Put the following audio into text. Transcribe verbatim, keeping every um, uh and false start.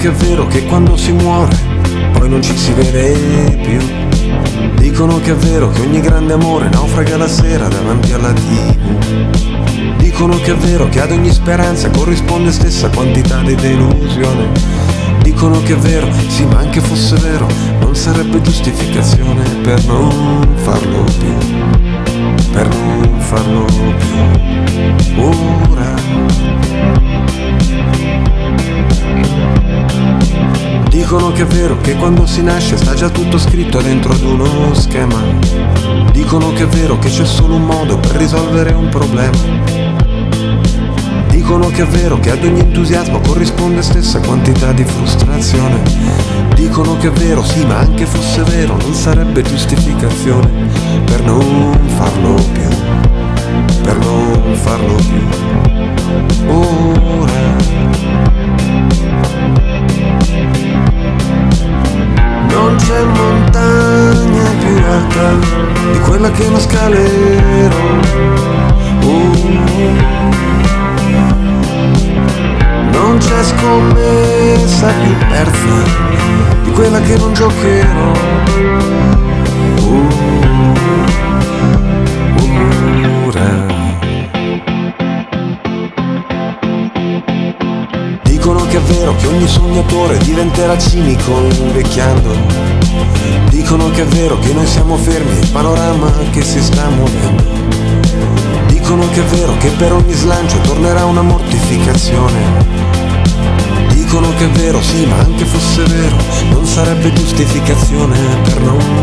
che è vero che quando si muore poi non ci si vede più. Dicono che è vero che ogni grande amore naufraga la sera davanti alla tivù. Dicono che è vero che ad ogni speranza corrisponde stessa quantità di delusione. Dicono che è vero, sì, ma anche fosse vero non sarebbe giustificazione per non farlo più, per non farlo più ora. Dicono che è vero che quando si nasce sta già tutto scritto dentro ad uno schema. Dicono che è vero che c'è solo un modo per risolvere un problema. Dicono che è vero che ad ogni entusiasmo corrisponde stessa quantità di frustrazione. Dicono che è vero, sì, ma anche fosse vero non sarebbe giustificazione per non farlo più, per non farlo più ora. Non c'è montagna più alta di quella che non scalerò. Oh. Non c'è scommessa più persa di quella che non giocherò. Ora. Dicono che è vero che ogni sognatore diventerà cinico invecchiando. Dicono che è vero che noi siamo fermi, il panorama che si sta muovendo. Dicono che è vero che per ogni slancio tornerà una mortificazione. Dicono che è vero, sì, ma anche fosse vero non sarebbe giustificazione per non